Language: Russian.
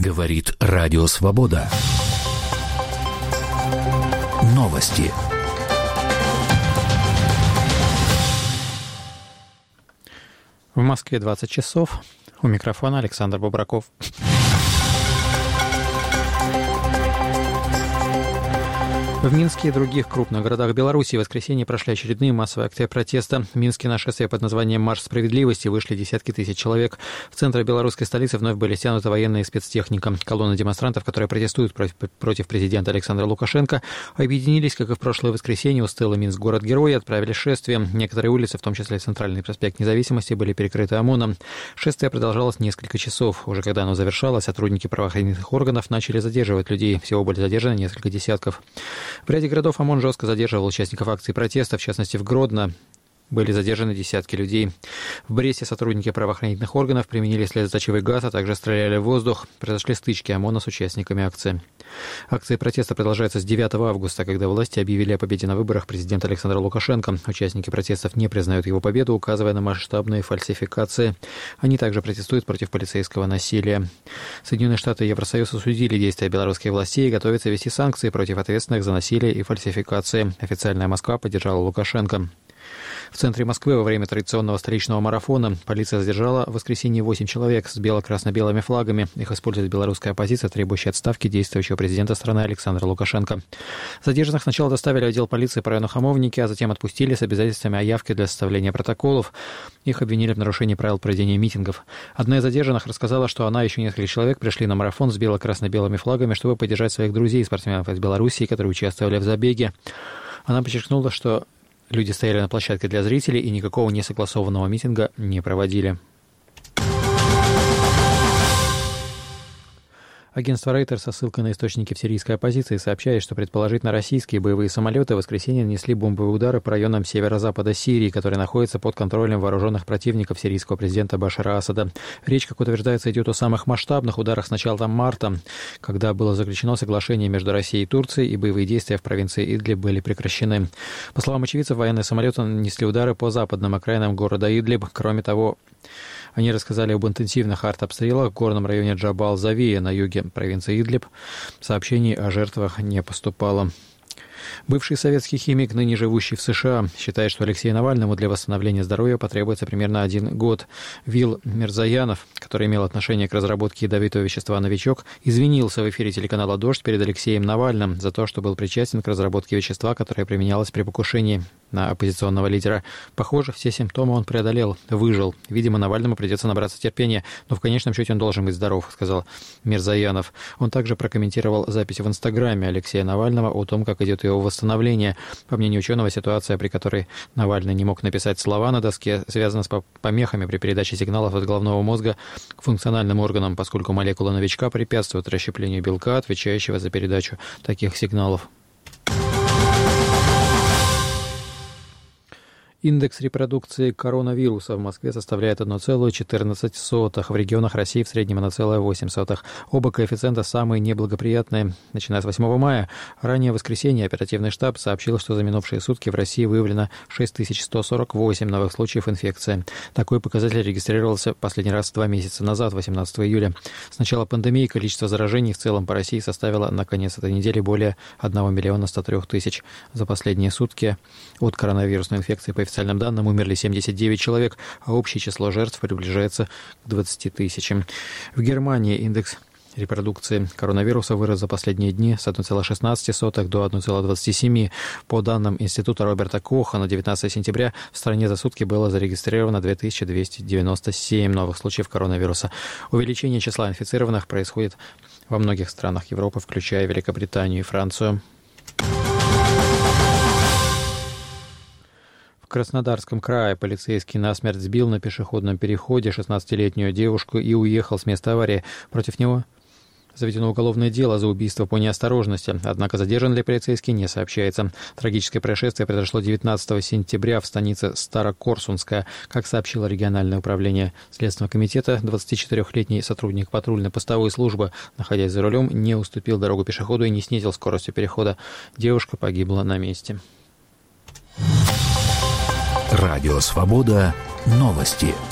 Говорит Радио Свобода. Новости. В Москве 20 часов. У микрофона Александр Бобраков. В Минске и других крупных городах Беларуси в воскресенье прошли очередные массовые акции протеста. В Минске на шествие под названием «Марш справедливости» вышли десятки тысяч человек. В центре белорусской столицы вновь были стянуты военные и спецтехника. Колонны демонстрантов, которые протестуют против президента Александра Лукашенко, объединились, как и в прошлое воскресенье, у стелы «Минск-город-герой» и отправили шествие. Некоторые улицы, в том числе Центральный проспект Независимости, были перекрыты ОМОНом. Шествие продолжалось несколько часов. Уже когда оно завершалось, сотрудники правоохранительных органов начали задерживать людей. Всего были задержаны несколько десятков. В ряде городов ОМОН жестко задерживал участников акций протеста, в частности, в Гродно были задержаны десятки людей. В Бресте сотрудники правоохранительных органов применили слезоточивый газ, а также стреляли в воздух. Произошли стычки ОМОНа с участниками акции. Акции протеста продолжаются с 9 августа, когда власти объявили о победе на выборах президента Александра Лукашенко. Участники протестов не признают его победу, указывая на масштабные фальсификации. Они также протестуют против полицейского насилия. Соединенные Штаты и Евросоюз осудили действия белорусских властей и готовятся ввести санкции против ответственных за насилие и фальсификации. Официальная Москва поддержала Лукашенко. В центре Москвы во время традиционного столичного марафона полиция задержала в воскресенье 8 человек с бело-красно-белыми флагами. Их использует белорусская оппозиция, требующая отставки действующего президента страны Александра Лукашенко. Задержанных сначала доставили в отдел полиции по району Хамовники, а затем отпустили с обязательствами о явке для составления протоколов. Их обвинили в нарушении правил проведения митингов. Одна из задержанных рассказала, что она и еще несколько человек пришли на марафон с бело-красно-белыми флагами, чтобы поддержать своих друзей, спортсменов из Белоруссии, которые участвовали в забеге. Она подчеркнула, что люди стояли на площадке для зрителей и никакого несогласованного митинга не проводили. Агентство Reuters со ссылкой на источники в сирийской оппозиции сообщает, что предположительно российские боевые самолеты в воскресенье нанесли бомбовые удары по районам северо-запада Сирии, которые находятся под контролем вооруженных противников сирийского президента Башара Асада. Речь, как утверждается, идет о самых масштабных ударах с начала марта, когда было заключено соглашение между Россией и Турцией, и боевые действия в провинции Идлиб были прекращены. По словам очевидцев, военные самолеты нанесли удары по западным окраинам города Идлиб. Кроме того, они рассказали об интенсивных артобстрелах в горном районе Джабал-Завия на юге провинции Идлиб. Сообщений о жертвах не поступало. Бывший советский химик, ныне живущий в США, считает, что Алексею Навальному для восстановления здоровья потребуется примерно 1 год. Вил Мирзаянов, который имел отношение к разработке ядовитого вещества «Новичок», извинился в эфире телеканала «Дождь» перед Алексеем Навальным за то, что был причастен к разработке вещества, которое применялось при покушении на оппозиционного лидера. Похоже, все симптомы он преодолел, выжил. Видимо, Навальному придется набраться терпения, но в конечном счете он должен быть здоров, сказал Мирзаянов. Он также прокомментировал запись в Инстаграме Алексея Навального о том, как идет его восстановление. По мнению ученого, ситуация, при которой Навальный не мог написать слова на доске, связана с помехами при передаче сигналов от головного мозга к функциональным органам, поскольку молекула новичка препятствует расщеплению белка, отвечающего за передачу таких сигналов. Индекс репродукции коронавируса в Москве составляет 1,14, в регионах России в среднем 1,8. Оба коэффициента самые неблагоприятные. Начиная с 8 мая, ранее в воскресенье оперативный штаб сообщил, что за минувшие сутки в России выявлено 6148 новых случаев инфекции. Такой показатель регистрировался последний раз 2 месяца назад, 18 июля. С начала пандемии количество заражений в целом по России составило на конец этой недели более 1 103 000. За последние сутки от коронавирусной инфекции по официальным данным умерли 79 человек, а общее число жертв приближается к 20 000. В Германии индекс репродукции коронавируса вырос за последние дни с 1,16 до 1,27. По данным Института Роберта Коха, на 19 сентября в стране за сутки было зарегистрировано 2297 новых случаев коронавируса. Увеличение числа инфицированных происходит во многих странах Европы, включая Великобританию и Францию. В Краснодарском крае полицейский насмерть сбил на пешеходном переходе 16-летнюю девушку и уехал с места аварии. Против него заведено уголовное дело за убийство по неосторожности, однако задержан ли полицейский не сообщается. Трагическое происшествие произошло 19 сентября в станице Старокорсунская. Как сообщило региональное управление Следственного комитета, 24-летний сотрудник патрульно-постовой службы, находясь за рулем, не уступил дорогу пешеходу и не снизил скорости перехода. Девушка погибла на месте. Радио «Свобода». Новости.